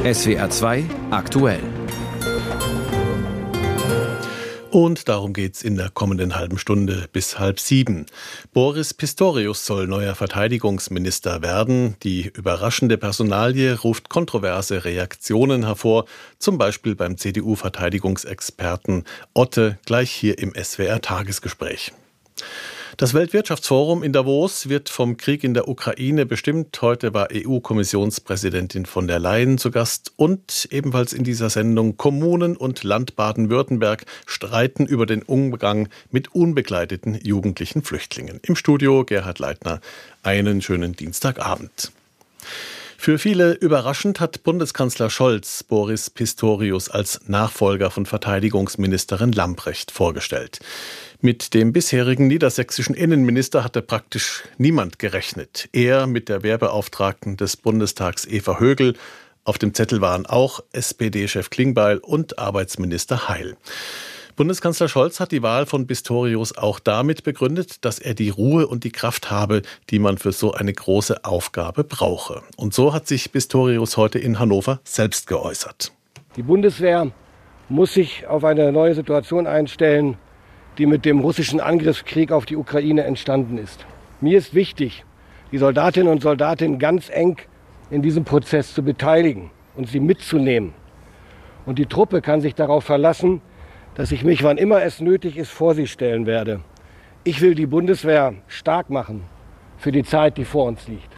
SWR 2 aktuell. Und darum geht's in der kommenden halben Stunde bis 6:30. Boris Pistorius soll neuer Verteidigungsminister werden. Die überraschende Personalie ruft kontroverse Reaktionen hervor, zum Beispiel beim CDU-Verteidigungsexperten Otte, gleich hier im SWR-Tagesgespräch. Das Weltwirtschaftsforum in Davos wird vom Krieg in der Ukraine bestimmt. Heute war EU-Kommissionspräsidentin von der Leyen zu Gast und ebenfalls in dieser Sendung Kommunen und Land Baden-Württemberg streiten über den Umgang mit unbegleiteten jugendlichen Flüchtlingen. Im Studio Gerhard Leitner. Einen schönen Dienstagabend. Für viele überraschend hat Bundeskanzler Scholz Boris Pistorius als Nachfolger von Verteidigungsministerin Lambrecht vorgestellt. Mit dem bisherigen niedersächsischen Innenminister hatte praktisch niemand gerechnet. Er mit der Wehrbeauftragten des Bundestags Eva Högel. Auf dem Zettel waren auch SPD-Chef Klingbeil und Arbeitsminister Heil. Bundeskanzler Scholz hat die Wahl von Pistorius auch damit begründet, dass er die Ruhe und die Kraft habe, die man für so eine große Aufgabe brauche. Und so hat sich Pistorius heute in Hannover selbst geäußert. Die Bundeswehr muss sich auf eine neue Situation einstellen, die mit dem russischen Angriffskrieg auf die Ukraine entstanden ist. Mir ist wichtig, die Soldatinnen und Soldaten ganz eng in diesem Prozess zu beteiligen und sie mitzunehmen. Und die Truppe kann sich darauf verlassen, dass ich mich, wann immer es nötig ist, vor sie stellen werde. Ich will die Bundeswehr stark machen für die Zeit, die vor uns liegt.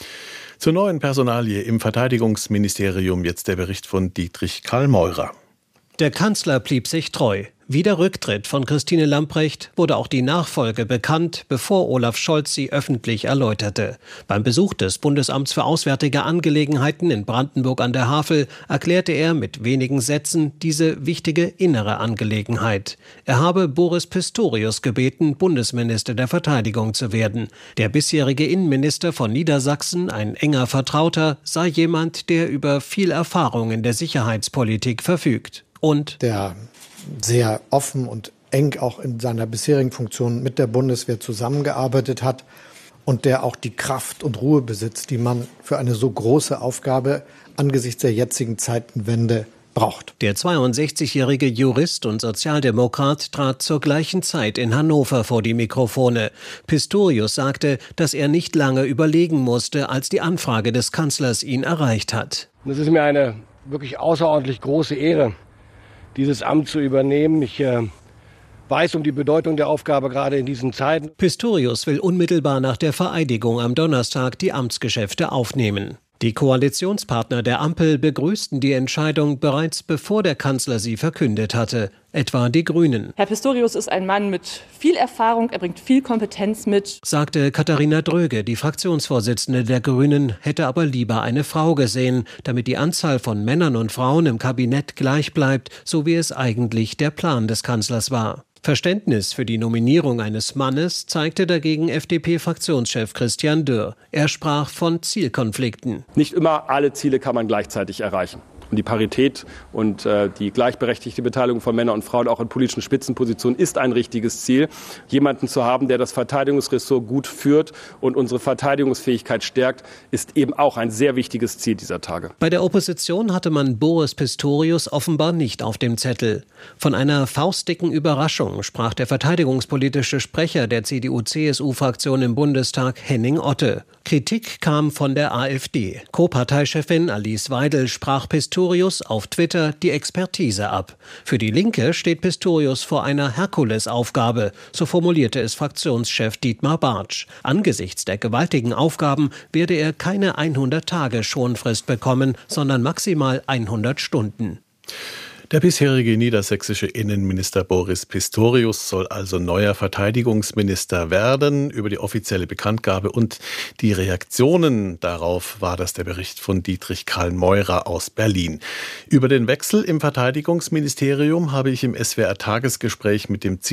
Zur neuen Personalie im Verteidigungsministerium jetzt der Bericht von Dietrich Kallmeurer. Der Kanzler blieb sich treu. Wie der Rücktritt von Christine Lambrecht wurde auch die Nachfolge bekannt, bevor Olaf Scholz sie öffentlich erläuterte. Beim Besuch des Bundesamts für Auswärtige Angelegenheiten in Brandenburg an der Havel erklärte er mit wenigen Sätzen diese wichtige innere Angelegenheit. Er habe Boris Pistorius gebeten, Bundesminister der Verteidigung zu werden. Der bisherige Innenminister von Niedersachsen, ein enger Vertrauter, sei jemand, der über viel Erfahrung in der Sicherheitspolitik verfügt. Und der sehr offen und eng auch in seiner bisherigen Funktion mit der Bundeswehr zusammengearbeitet hat und der auch die Kraft und Ruhe besitzt, die man für eine so große Aufgabe angesichts der jetzigen Zeitenwende braucht. Der 62-jährige Jurist und Sozialdemokrat trat zur gleichen Zeit in Hannover vor die Mikrofone. Pistorius sagte, dass er nicht lange überlegen musste, als die Anfrage des Kanzlers ihn erreicht hat. Es ist mir eine wirklich außerordentlich große Ehre, dieses Amt zu übernehmen. Ich weiß um die Bedeutung der Aufgabe gerade in diesen Zeiten. Pistorius will unmittelbar nach der Vereidigung am Donnerstag die Amtsgeschäfte aufnehmen. Die Koalitionspartner der Ampel begrüßten die Entscheidung bereits bevor der Kanzler sie verkündet hatte, etwa die Grünen. Herr Pistorius ist ein Mann mit viel Erfahrung, er bringt viel Kompetenz mit, sagte Katharina Dröge, die Fraktionsvorsitzende der Grünen, hätte aber lieber eine Frau gesehen, damit die Anzahl von Männern und Frauen im Kabinett gleich bleibt, so wie es eigentlich der Plan des Kanzlers war. Verständnis für die Nominierung eines Mannes zeigte dagegen FDP-Fraktionschef Christian Dürr. Er sprach von Zielkonflikten. Nicht immer alle Ziele kann man gleichzeitig erreichen. Und die Parität und die gleichberechtigte Beteiligung von Männern und Frauen auch in politischen Spitzenpositionen ist ein richtiges Ziel. Jemanden zu haben, der das Verteidigungsressort gut führt und unsere Verteidigungsfähigkeit stärkt, ist eben auch ein sehr wichtiges Ziel dieser Tage. Bei der Opposition hatte man Boris Pistorius offenbar nicht auf dem Zettel. Von einer faustdicken Überraschung sprach der verteidigungspolitische Sprecher der CDU-CSU-Fraktion im Bundestag, Henning Otte. Kritik kam von der AfD. Co-Parteichefin Alice Weidel sprach Pistorius auf Twitter die Expertise ab. Für die Linke steht Pistorius vor einer Herkulesaufgabe, so formulierte es Fraktionschef Dietmar Bartsch. Angesichts der gewaltigen Aufgaben werde er keine 100 Tage Schonfrist bekommen, sondern maximal 100 Stunden. Der bisherige niedersächsische Innenminister Boris Pistorius soll also neuer Verteidigungsminister werden. Über die offizielle Bekanntgabe und die Reaktionen darauf war das der Bericht von Dietrich Kallmeurer aus Berlin. Über den Wechsel im Verteidigungsministerium habe ich im SWR-Tagesgespräch mit dem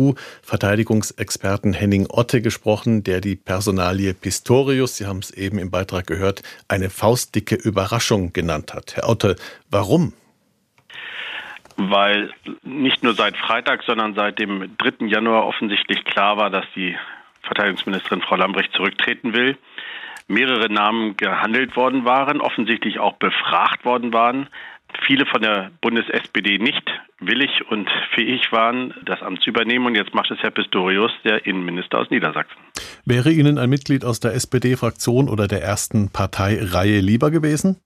CDU-Verteidigungsexperten Henning Otte gesprochen, der die Personalie Pistorius, Sie haben es eben im Beitrag gehört, eine faustdicke Überraschung genannt hat. Herr Otte, warum? Weil nicht nur seit Freitag, sondern seit dem 3. Januar offensichtlich klar war, dass die Verteidigungsministerin Frau Lambrecht zurücktreten will. mehrere Namen gehandelt worden waren, offensichtlich auch befragt worden waren. Viele von der Bundes-SPD nicht willig und fähig waren, das Amt zu übernehmen. Und jetzt macht es Herr Pistorius, der Innenminister aus Niedersachsen. Wäre Ihnen ein Mitglied aus der SPD-Fraktion oder der ersten Parteireihe lieber gewesen?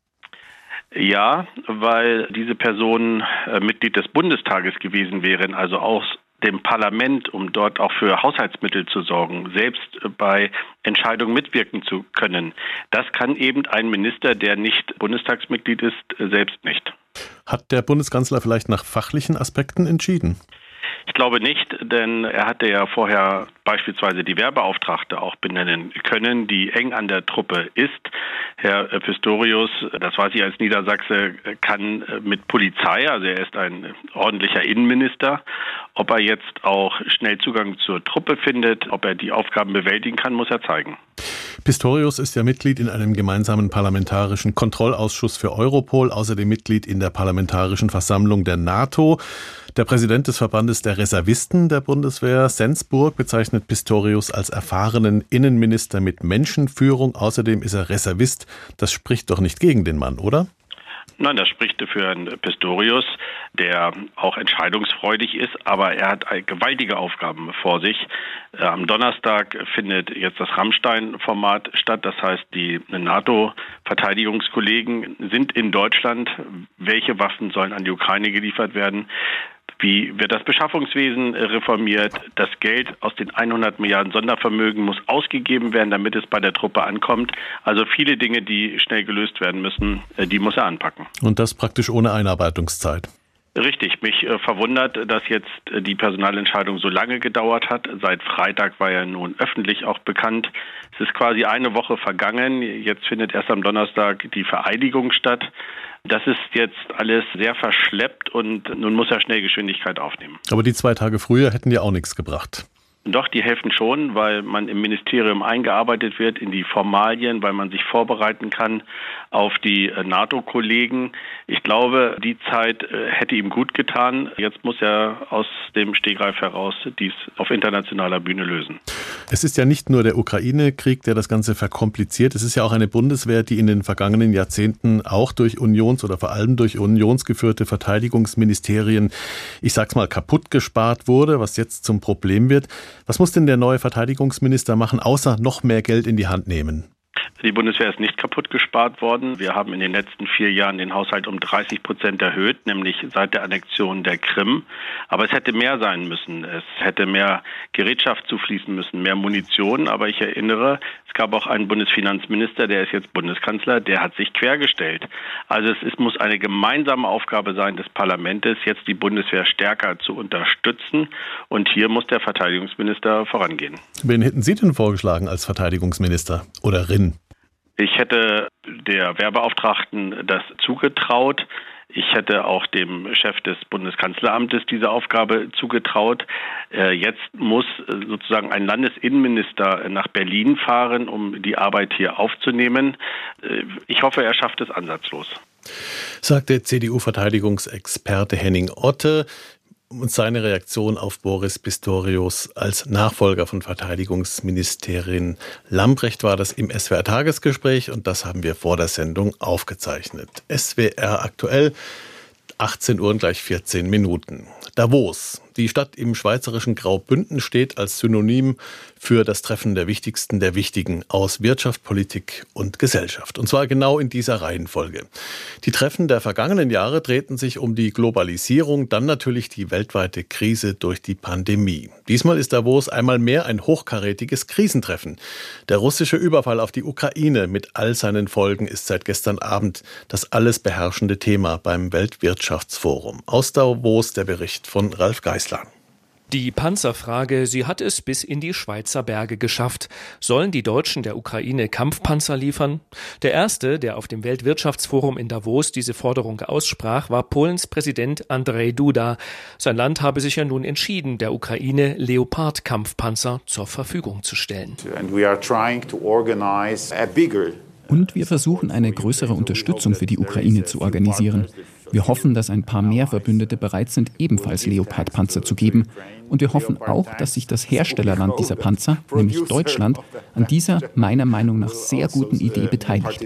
Ja, weil diese Personen Mitglied des Bundestages gewesen wären, also aus dem Parlament, um dort auch für Haushaltsmittel zu sorgen, selbst bei Entscheidungen mitwirken zu können. Das kann eben ein Minister, der nicht Bundestagsmitglied ist, selbst nicht. Hat der Bundeskanzler vielleicht nach fachlichen Aspekten entschieden? Ich glaube nicht, denn er hatte ja vorher beispielsweise die Wehrbeauftragte auch benennen können, die eng an der Truppe ist. Herr Pistorius, das weiß ich als Niedersachse, kann mit Polizei, also er ist ein ordentlicher Innenminister. Ob er jetzt auch schnell Zugang zur Truppe findet, ob er die Aufgaben bewältigen kann, muss er zeigen. Pistorius ist ja Mitglied in einem gemeinsamen parlamentarischen Kontrollausschuss für Europol, außerdem Mitglied in der Parlamentarischen Versammlung der NATO. Der Präsident des Verbandes der Reservisten der Bundeswehr, Sensburg, bezeichnet Pistorius als erfahrenen Innenminister mit Menschenführung. Außerdem ist er Reservist. Das spricht doch nicht gegen den Mann, oder? Nein, das spricht für Herrn Pistorius, der auch entscheidungsfreudig ist, aber er hat gewaltige Aufgaben vor sich. Am Donnerstag findet jetzt das Rammstein-Format statt, das heißt, die NATO-Verteidigungskollegen sind in Deutschland. Welche Waffen sollen an die Ukraine geliefert werden? Wie wird das Beschaffungswesen reformiert? Das Geld aus den 100 Milliarden Sondervermögen muss ausgegeben werden, damit es bei der Truppe ankommt. Also viele Dinge, die schnell gelöst werden müssen, die muss er anpacken. Und das praktisch ohne Einarbeitungszeit. Richtig, mich verwundert, dass jetzt die Personalentscheidung so lange gedauert hat. Seit Freitag war ja nun öffentlich auch bekannt. Es ist quasi eine Woche vergangen. Jetzt findet erst am Donnerstag die Vereidigung statt. Das ist jetzt alles sehr verschleppt und nun muss er schnell Geschwindigkeit aufnehmen. Aber die 2 Tage früher hätten ja auch nichts gebracht. Doch, die helfen schon, weil man im Ministerium eingearbeitet wird in die Formalien, weil man sich vorbereiten kann auf die NATO-Kollegen. Ich glaube, die Zeit hätte ihm gut getan. Jetzt muss er aus dem Stegreif heraus dies auf internationaler Bühne lösen. Es ist ja nicht nur der Ukraine-Krieg, der das Ganze verkompliziert. Es ist ja auch eine Bundeswehr, die in den vergangenen Jahrzehnten auch durch oder vor allem durch unionsgeführte Verteidigungsministerien, ich sag's mal, kaputt gespart wurde, was jetzt zum Problem wird. Was muss denn der neue Verteidigungsminister machen, außer noch mehr Geld in die Hand nehmen? Die Bundeswehr ist nicht kaputt gespart worden. Wir haben in den letzten 4 Jahren den Haushalt um 30% erhöht, nämlich seit der Annexion der Krim. Aber es hätte mehr sein müssen. Es hätte mehr Gerätschaft zufließen müssen, mehr Munition. Aber ich erinnere, es gab auch einen Bundesfinanzminister, der ist jetzt Bundeskanzler, der hat sich quergestellt. Also es muss eine gemeinsame Aufgabe sein des Parlaments, jetzt die Bundeswehr stärker zu unterstützen. Und hier muss der Verteidigungsminister vorangehen. Wen hätten Sie denn vorgeschlagen als Verteidigungsminister oder Rin? Ich hätte der Wehrbeauftragten das zugetraut. Ich hätte auch dem Chef des Bundeskanzleramtes diese Aufgabe zugetraut. Jetzt muss sozusagen ein Landesinnenminister nach Berlin fahren, um die Arbeit hier aufzunehmen. Ich hoffe, er schafft es ansatzlos. Sagt der CDU-Verteidigungsexperte Henning Otte. Und seine Reaktion auf Boris Pistorius als Nachfolger von Verteidigungsministerin Lambrecht war das im SWR-Tagesgespräch und das haben wir vor der Sendung aufgezeichnet. SWR aktuell, 18 Uhr und gleich 14 Minuten. Davos. Die Stadt im schweizerischen Graubünden steht als Synonym für das Treffen der Wichtigsten der Wichtigen aus Wirtschaft, Politik und Gesellschaft. Und zwar genau in dieser Reihenfolge. Die Treffen der vergangenen Jahre drehten sich um die Globalisierung, dann natürlich die weltweite Krise durch die Pandemie. Diesmal ist Davos einmal mehr ein hochkarätiges Krisentreffen. Der russische Überfall auf die Ukraine mit all seinen Folgen ist seit gestern Abend das alles beherrschende Thema beim Weltwirtschaftsforum. Aus Davos der Bericht von Ralf Geisler. Die Panzerfrage, sie hat es bis in die Schweizer Berge geschafft. Sollen die Deutschen der Ukraine Kampfpanzer liefern? Der erste, der auf dem Weltwirtschaftsforum in Davos diese Forderung aussprach, war Polens Präsident Andrzej Duda. Sein Land habe sich ja nun entschieden, der Ukraine Leopard-Kampfpanzer zur Verfügung zu stellen. And we are trying to organize a bigger Und wir versuchen, eine größere Unterstützung für die Ukraine zu organisieren. Wir hoffen, dass ein paar mehr Verbündete bereit sind, ebenfalls Leopard-Panzer zu geben. Und wir hoffen auch, dass sich das Herstellerland dieser Panzer, nämlich Deutschland, an dieser meiner Meinung nach sehr guten Idee beteiligt.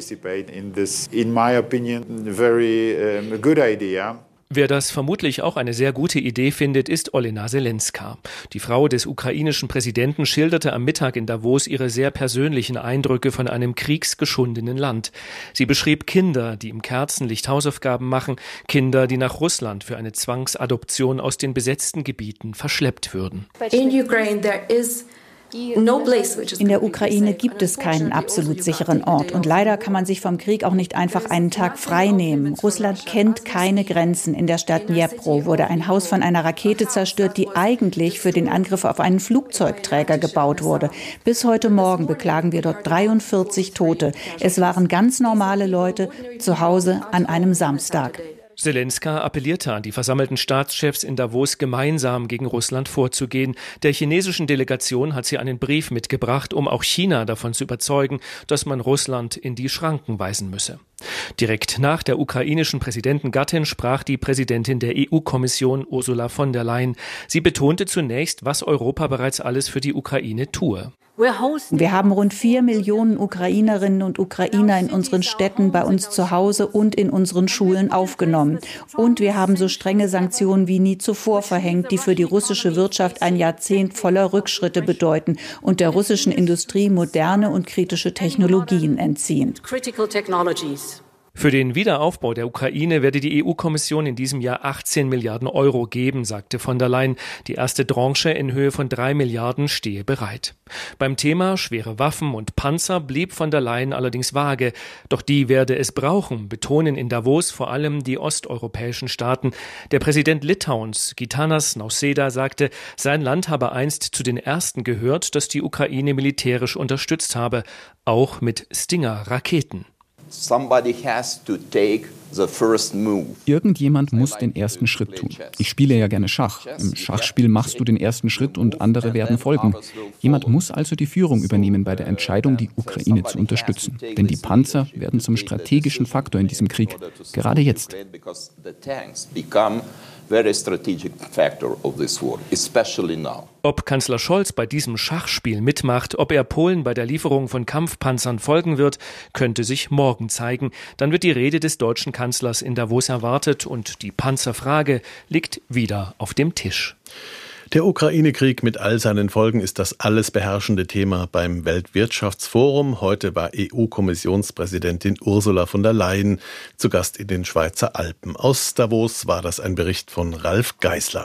Wer das vermutlich auch eine sehr gute Idee findet, ist Olena Zelenska. Die Frau des ukrainischen Präsidenten schilderte am Mittag in Davos ihre sehr persönlichen Eindrücke von einem kriegsgeschundenen Land. Sie beschrieb Kinder, die im Kerzenlicht Hausaufgaben machen, Kinder, die nach Russland für eine Zwangsadoption aus den besetzten Gebieten verschleppt würden. In der Ukraine gibt es keinen absolut sicheren Ort und leider kann man sich vom Krieg auch nicht einfach einen Tag frei nehmen. Russland kennt keine Grenzen. In der Stadt Dnipro wurde ein Haus von einer Rakete zerstört, die eigentlich für den Angriff auf einen Flugzeugträger gebaut wurde. Bis heute Morgen beklagen wir dort 43 Tote. Es waren ganz normale Leute zu Hause an einem Samstag. Zelenska appellierte an die versammelten Staatschefs in Davos, gemeinsam gegen Russland vorzugehen. Der chinesischen Delegation hat sie einen Brief mitgebracht, um auch China davon zu überzeugen, dass man Russland in die Schranken weisen müsse. Direkt nach der ukrainischen Präsidentengattin sprach die Präsidentin der EU-Kommission Ursula von der Leyen. Sie betonte zunächst, was Europa bereits alles für die Ukraine tue. Wir haben rund 4 Millionen Ukrainerinnen und Ukrainer in unseren Städten, bei uns zu Hause und in unseren Schulen aufgenommen. Und wir haben so strenge Sanktionen wie nie zuvor verhängt, die für die russische Wirtschaft ein Jahrzehnt voller Rückschritte bedeuten und der russischen Industrie moderne und kritische Technologien entziehen. Für den Wiederaufbau der Ukraine werde die EU-Kommission in diesem Jahr 18 Milliarden Euro geben, sagte von der Leyen. Die erste Tranche in Höhe von 3 Milliarden stehe bereit. Beim Thema schwere Waffen und Panzer blieb von der Leyen allerdings vage. Doch die werde es brauchen, betonen in Davos vor allem die osteuropäischen Staaten. Der Präsident Litauens, Gitanas Nausėda, sagte, sein Land habe einst zu den ersten gehört, das die Ukraine militärisch unterstützt habe, auch mit Stinger-Raketen. Irgendjemand muss den ersten Schritt tun. Ich spiele ja gerne Schach. Im Schachspiel machst du den ersten Schritt und andere werden folgen. Jemand muss also die Führung übernehmen bei der Entscheidung, die Ukraine zu unterstützen. Denn die Panzer werden zum strategischen Faktor in diesem Krieg, gerade jetzt. Ob Kanzler Scholz bei diesem Schachspiel mitmacht, ob er Polen bei der Lieferung von Kampfpanzern folgen wird, könnte sich morgen zeigen. Dann wird die Rede des deutschen Kanzlers in Davos erwartet und die Panzerfrage liegt wieder auf dem Tisch. Der Ukraine-Krieg mit all seinen Folgen ist das alles beherrschende Thema beim Weltwirtschaftsforum. Heute war EU-Kommissionspräsidentin Ursula von der Leyen zu Gast in den Schweizer Alpen. Aus Davos war das ein Bericht von Ralf Geisler.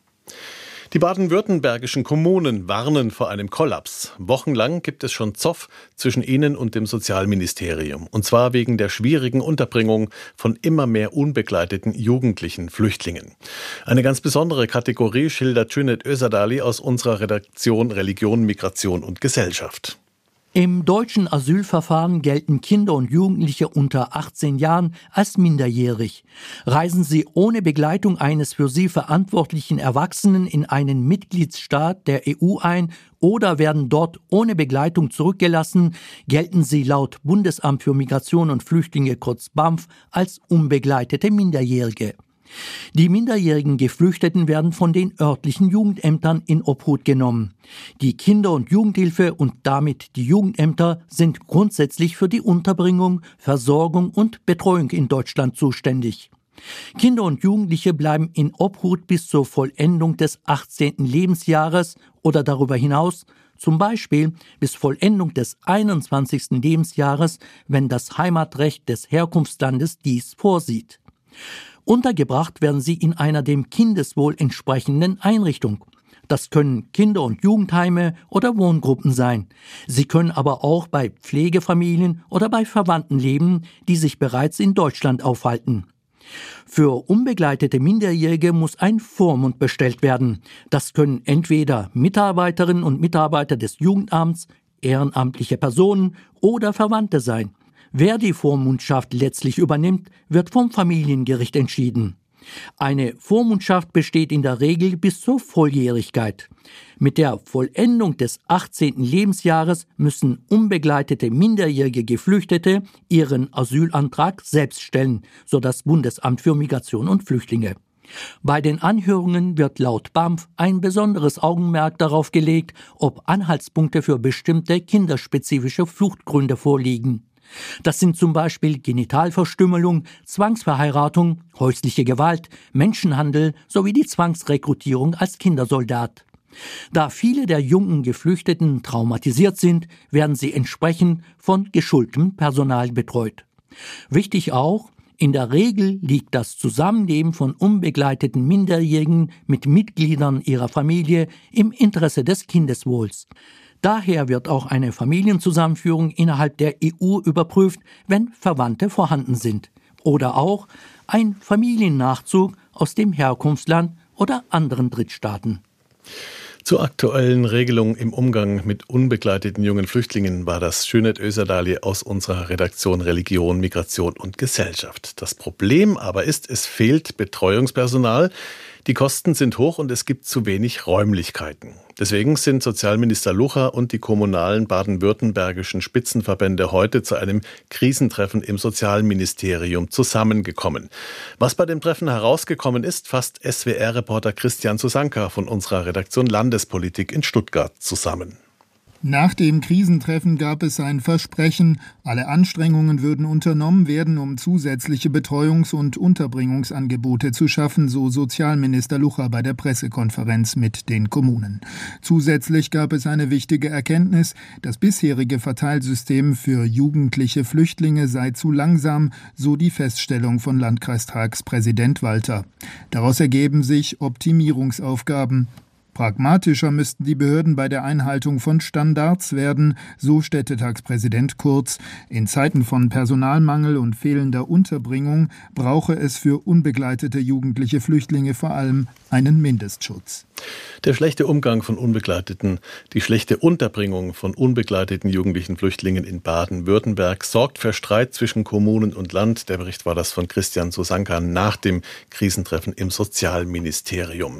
Die baden-württembergischen Kommunen warnen vor einem Kollaps. Wochenlang gibt es schon Zoff zwischen ihnen und dem Sozialministerium. Und zwar wegen der schwierigen Unterbringung von immer mehr unbegleiteten jugendlichen Flüchtlingen. Eine ganz besondere Kategorie schildert Cüneyt Özdağ aus unserer Redaktion Religion, Migration und Gesellschaft. Im deutschen Asylverfahren gelten Kinder und Jugendliche unter 18 Jahren als minderjährig. Reisen sie ohne Begleitung eines für sie verantwortlichen Erwachsenen in einen Mitgliedsstaat der EU ein oder werden dort ohne Begleitung zurückgelassen, gelten sie laut Bundesamt für Migration und Flüchtlinge kurz BAMF als unbegleitete Minderjährige. Die minderjährigen Geflüchteten werden von den örtlichen Jugendämtern in Obhut genommen. Die Kinder- und Jugendhilfe und damit die Jugendämter sind grundsätzlich für die Unterbringung, Versorgung und Betreuung in Deutschland zuständig. Kinder und Jugendliche bleiben in Obhut bis zur Vollendung des 18. Lebensjahres oder darüber hinaus, zum Beispiel bis Vollendung des 21. Lebensjahres, wenn das Heimatrecht des Herkunftslandes dies vorsieht. Untergebracht werden sie in einer dem Kindeswohl entsprechenden Einrichtung. Das können Kinder- und Jugendheime oder Wohngruppen sein. Sie können aber auch bei Pflegefamilien oder bei Verwandten leben, die sich bereits in Deutschland aufhalten. Für unbegleitete Minderjährige muss ein Vormund bestellt werden. Das können entweder Mitarbeiterinnen und Mitarbeiter des Jugendamts, ehrenamtliche Personen oder Verwandte sein. Wer die Vormundschaft letztlich übernimmt, wird vom Familiengericht entschieden. Eine Vormundschaft besteht in der Regel bis zur Volljährigkeit. Mit der Vollendung des 18. Lebensjahres müssen unbegleitete minderjährige Geflüchtete ihren Asylantrag selbst stellen, so das Bundesamt für Migration und Flüchtlinge. Bei den Anhörungen wird laut BAMF ein besonderes Augenmerk darauf gelegt, ob Anhaltspunkte für bestimmte kinderspezifische Fluchtgründe vorliegen. Das sind zum Beispiel Genitalverstümmelung, Zwangsverheiratung, häusliche Gewalt, Menschenhandel sowie die Zwangsrekrutierung als Kindersoldat. Da viele der jungen Geflüchteten traumatisiert sind, werden sie entsprechend von geschultem Personal betreut. Wichtig auch, in der Regel liegt das Zusammenleben von unbegleiteten Minderjährigen mit Mitgliedern ihrer Familie im Interesse des Kindeswohls. Daher wird auch eine Familienzusammenführung innerhalb der EU überprüft, wenn Verwandte vorhanden sind. Oder auch ein Familiennachzug aus dem Herkunftsland oder anderen Drittstaaten. Zur aktuellen Regelung im Umgang mit unbegleiteten jungen Flüchtlingen war das Şönet Özerdali aus unserer Redaktion Religion, Migration und Gesellschaft. Das Problem aber ist, es fehlt Betreuungspersonal, die Kosten sind hoch und es gibt zu wenig Räumlichkeiten. Deswegen sind Sozialminister Lucha und die kommunalen baden-württembergischen Spitzenverbände heute zu einem Krisentreffen im Sozialministerium zusammengekommen. Was bei dem Treffen herausgekommen ist, fasst SWR-Reporter Christian Susanka von unserer Redaktion Landespolitik in Stuttgart zusammen. Nach dem Krisentreffen gab es ein Versprechen, alle Anstrengungen würden unternommen werden, um zusätzliche Betreuungs- und Unterbringungsangebote zu schaffen, so Sozialminister Lucha bei der Pressekonferenz mit den Kommunen. Zusätzlich gab es eine wichtige Erkenntnis, das bisherige Verteilsystem für jugendliche Flüchtlinge sei zu langsam, so die Feststellung von Landkreistagspräsident Walter. Daraus ergeben sich Optimierungsaufgaben. Pragmatischer müssten die Behörden bei der Einhaltung von Standards werden, so Städtetagspräsident Kurz. In Zeiten von Personalmangel und fehlender Unterbringung brauche es für unbegleitete jugendliche Flüchtlinge vor allem einen Mindestschutz. Der schlechte Umgang von Unbegleiteten, die schlechte Unterbringung von unbegleiteten jugendlichen Flüchtlingen in Baden-Württemberg sorgt für Streit zwischen Kommunen und Land. Der Bericht war das von Christian Susanka nach dem Krisentreffen im Sozialministerium.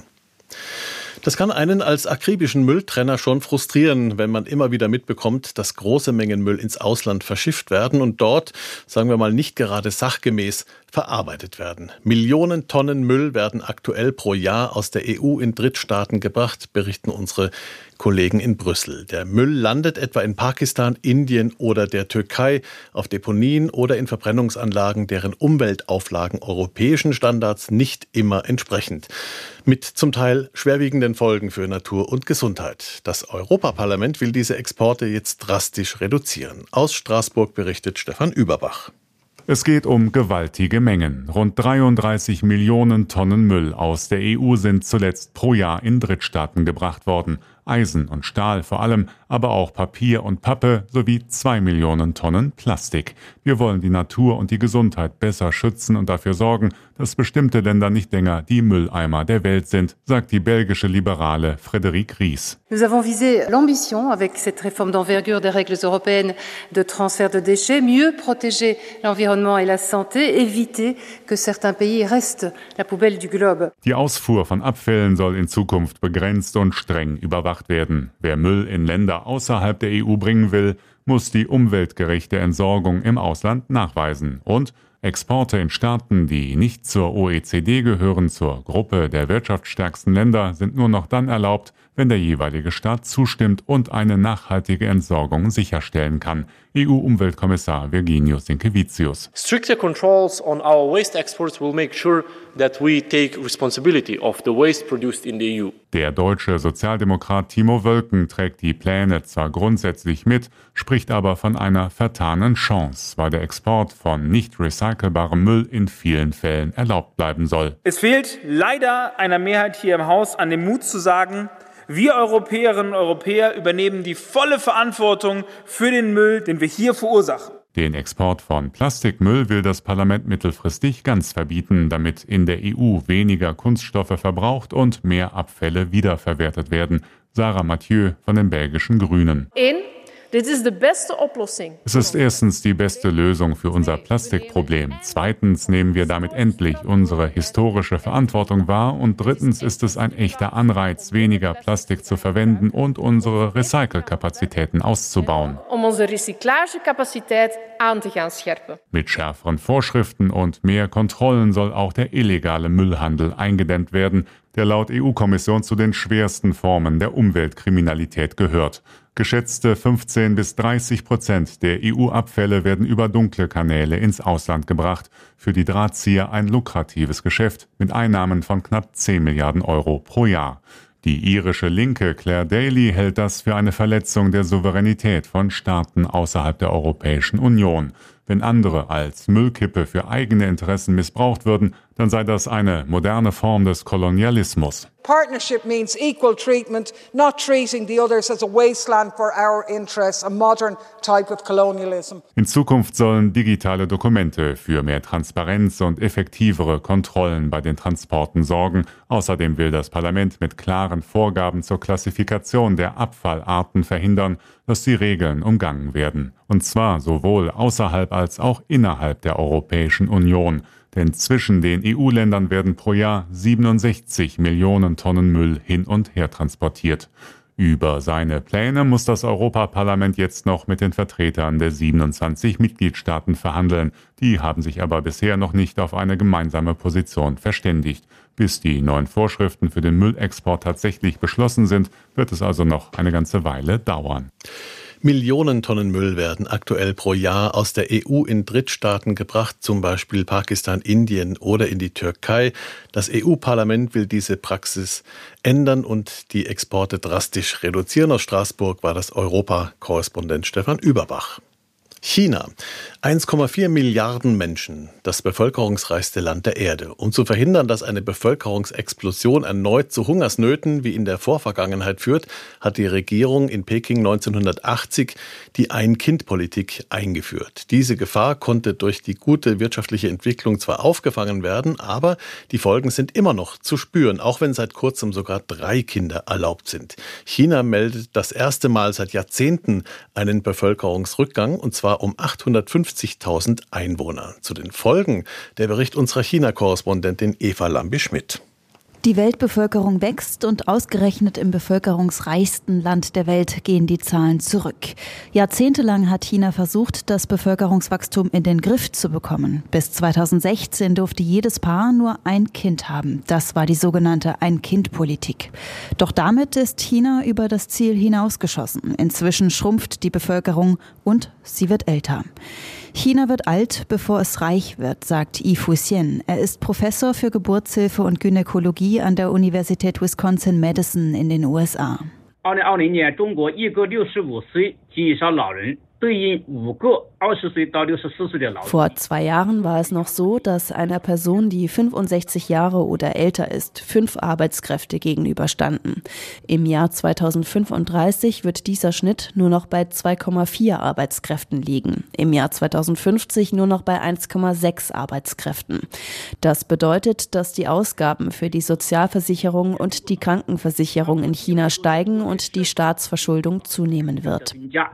Das kann einen als akribischen Mülltrenner schon frustrieren, wenn man immer wieder mitbekommt, dass große Mengen Müll ins Ausland verschifft werden und dort, sagen wir mal, nicht gerade sachgemäß verarbeitet werden. Millionen Tonnen Müll werden aktuell pro Jahr aus der EU in Drittstaaten gebracht, berichten unsere Kollegen in Brüssel. Der Müll landet etwa in Pakistan, Indien oder der Türkei auf Deponien oder in Verbrennungsanlagen, deren Umweltauflagen europäischen Standards nicht immer entsprechen. Mit zum Teil schwerwiegenden Folgen für Natur und Gesundheit. Das Europaparlament will diese Exporte jetzt drastisch reduzieren. Aus Straßburg berichtet Stefan Überbach. Es geht um gewaltige Mengen. Rund 33 Millionen Tonnen Müll aus der EU sind zuletzt pro Jahr in Drittstaaten gebracht worden. Eisen und Stahl vor allem, aber auch Papier und Pappe sowie 2 Millionen Tonnen Plastik. Wir wollen die Natur und die Gesundheit besser schützen und dafür sorgen, dass bestimmte Länder nicht länger die Mülleimer der Welt sind, sagt die belgische Liberale Frédérique Ries. Nous avons visé l'ambition avec cette réforme d'envergure des règles européennes de transfert de déchets, mieux protéger l'environnement et la santé, éviter que certains pays restent la poubelle du globe. Die Ausfuhr von Abfällen soll in Zukunft begrenzt und streng überwacht werden. Wer Müll in Länder außerhalb der EU bringen will, muss die umweltgerechte Entsorgung im Ausland nachweisen. Und Exporte in Staaten, die nicht zur OECD gehören, zur Gruppe der wirtschaftsstärksten Länder, sind nur noch dann erlaubt, wenn der jeweilige Staat zustimmt und eine nachhaltige Entsorgung sicherstellen kann. EU-Umweltkommissar Virginijus Sinkevicius. Stricter controls on our waste exports will make sure that we take responsibility of the waste produced in the EU. Der deutsche Sozialdemokrat Timo Wölken trägt die Pläne zwar grundsätzlich mit, spricht aber von einer vertanen Chance, weil der Export von nicht recycelbarem Müll in vielen Fällen erlaubt bleiben soll. Es fehlt leider einer Mehrheit hier im Haus an dem Mut zu sagen, wir Europäerinnen und Europäer übernehmen die volle Verantwortung für den Müll, den wir hier verursachen. Den Export von Plastikmüll will das Parlament mittelfristig ganz verbieten, damit in der EU weniger Kunststoffe verbraucht und mehr Abfälle wiederverwertet werden. Sarah Mathieu von den belgischen Grünen. Eén, Es ist erstens die beste Lösung für unser Plastikproblem. Zweitens nehmen wir damit endlich unsere historische Verantwortung wahr. Und drittens ist es ein echter Anreiz, weniger Plastik zu verwenden und unsere Recycelkapazitäten auszubauen. Mit schärferen Vorschriften und mehr Kontrollen soll auch der illegale Müllhandel eingedämmt werden, der laut EU-Kommission zu den schwersten Formen der Umweltkriminalität gehört. Geschätzte 15-30% der EU-Abfälle werden über dunkle Kanäle ins Ausland gebracht. Für die Drahtzieher ein lukratives Geschäft mit Einnahmen von knapp 10 Milliarden Euro pro Jahr. Die irische Linke Claire Daly hält das für eine Verletzung der Souveränität von Staaten außerhalb der Europäischen Union. Wenn andere als Müllkippe für eigene Interessen missbraucht würden, dann sei das eine moderne Form des Kolonialismus. Partnership means equal treatment, not treating the others as a wasteland for our interests, a modern type of colonialism. In Zukunft sollen digitale Dokumente für mehr Transparenz und effektivere Kontrollen bei den Transporten sorgen. Außerdem will das Parlament mit klaren Vorgaben zur Klassifikation der Abfallarten verhindern, dass die Regeln umgangen werden. Und zwar sowohl außerhalb als auch innerhalb der Europäischen Union. Denn zwischen den EU-Ländern werden pro Jahr 67 Millionen Tonnen Müll hin und her transportiert. Über seine Pläne muss das Europaparlament jetzt noch mit den Vertretern der 27 Mitgliedstaaten verhandeln. Die haben sich aber bisher noch nicht auf eine gemeinsame Position verständigt. Bis die neuen Vorschriften für den Müllexport tatsächlich beschlossen sind, wird es also noch eine ganze Weile dauern. Millionen Tonnen Müll werden aktuell pro Jahr aus der EU in Drittstaaten gebracht, zum Beispiel Pakistan, Indien oder in die Türkei. Das EU-Parlament will diese Praxis ändern und die Exporte drastisch reduzieren. Aus Straßburg war das Europa-Korrespondent Stefan Überbach. China. 1,4 Milliarden Menschen, das bevölkerungsreichste Land der Erde. Um zu verhindern, dass eine Bevölkerungsexplosion erneut zu Hungersnöten wie in der Vorvergangenheit führt, hat die Regierung in Peking 1980 die Ein-Kind-Politik eingeführt. Diese Gefahr konnte durch die gute wirtschaftliche Entwicklung zwar aufgefangen werden, aber die Folgen sind immer noch zu spüren, auch wenn seit kurzem sogar 3 Kinder erlaubt sind. China meldet das erste Mal seit Jahrzehnten einen Bevölkerungsrückgang, und zwar um 850.000 Einwohner. Zu den Folgen der Bericht unserer China-Korrespondentin Eva Lambi-Schmidt. Die Weltbevölkerung wächst und ausgerechnet im bevölkerungsreichsten Land der Welt gehen die Zahlen zurück. Jahrzehntelang hat China versucht, das Bevölkerungswachstum in den Griff zu bekommen. Bis 2016 durfte jedes Paar nur ein Kind haben. Das war die sogenannte Ein-Kind-Politik. Doch damit ist China über das Ziel hinausgeschossen. Inzwischen schrumpft die Bevölkerung und sie wird älter. China wird alt, bevor es reich wird, sagt Yi Fuxian. Er ist Professor für Geburtshilfe und Gynäkologie an der Universität Wisconsin-Madison in den USA. 2020年，中国一个65岁及以上老人对应5个20岁到64岁的老人。 Vor 2 Jahren war es noch so, dass einer Person, die 65 Jahre oder älter ist, 5 Arbeitskräfte gegenüberstanden. Im Jahr 2035 wird dieser Schnitt nur noch bei 2,4 Arbeitskräften liegen. Im Jahr 2050 nur noch bei 1,6 Arbeitskräften. Das bedeutet, dass die Ausgaben für die Sozialversicherung und die Krankenversicherung in China steigen und die Staatsverschuldung zunehmen wird.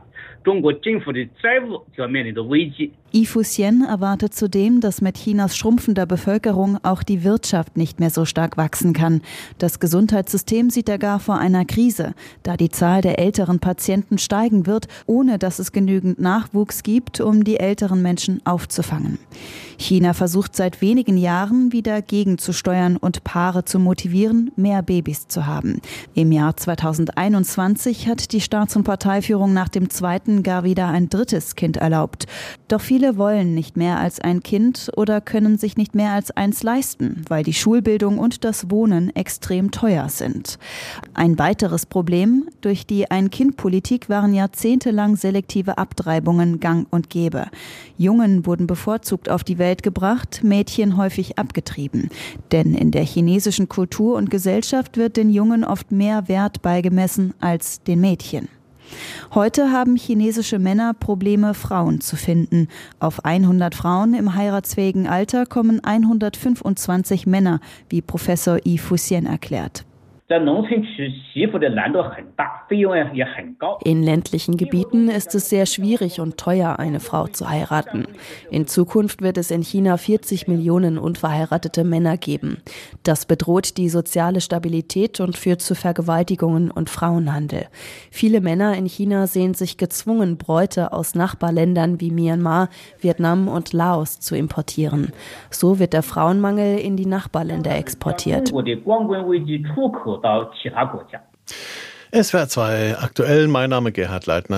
Yi Fuxian erwartet zudem, dass mit Chinas schrumpfender Bevölkerung auch die Wirtschaft nicht mehr so stark wachsen kann. Das Gesundheitssystem sieht er gar vor einer Krise, da die Zahl der älteren Patienten steigen wird, ohne dass es genügend Nachwuchs gibt, um die älteren Menschen aufzufangen. China versucht seit wenigen Jahren wieder gegenzusteuern und Paare zu motivieren, mehr Babys zu haben. Im Jahr 2021 hat die Staats- und Parteiführung nach dem 2. gar wieder ein 3. Kind erlaubt. Doch viele wollen nicht mehr als ein Kind oder können sich nicht mehr als eins leisten, weil die Schulbildung und das Wohnen extrem teuer sind. Ein weiteres Problem: Durch die Ein-Kind-Politik waren jahrzehntelang selektive Abtreibungen gang und gäbe. Jungen wurden bevorzugt auf die Welt gebracht, Mädchen häufig abgetrieben. Denn in der chinesischen Kultur und Gesellschaft wird den Jungen oft mehr Wert beigemessen als den Mädchen. Heute haben chinesische Männer Probleme, Frauen zu finden. Auf 100 Frauen im heiratsfähigen Alter kommen 125 Männer, wie Professor Yi Fuxian erklärt. In ländlichen Gebieten ist es sehr schwierig und teuer, eine Frau zu heiraten. In Zukunft wird es in China 40 Millionen unverheiratete Männer geben. Das bedroht die soziale Stabilität und führt zu Vergewaltigungen und Frauenhandel. Viele Männer in China sehen sich gezwungen, Bräute aus Nachbarländern wie Myanmar, Vietnam und Laos zu importieren. So wird der Frauenmangel in die Nachbarländer exportiert. SWR 2 aktuell, mein Name Gerhard Leitner.